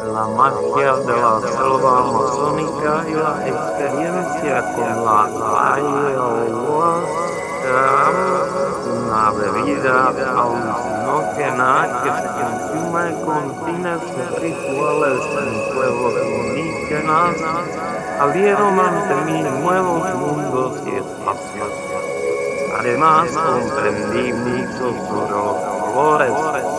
la magia de la selva amazónica y la experiencia con la ayahuasca, una bebida alucinógena que se consume con fines rituales en pueblos indígenas, abrieron ante mí nuevos mundos y espacios. Además, comprendí mucho sobre los colores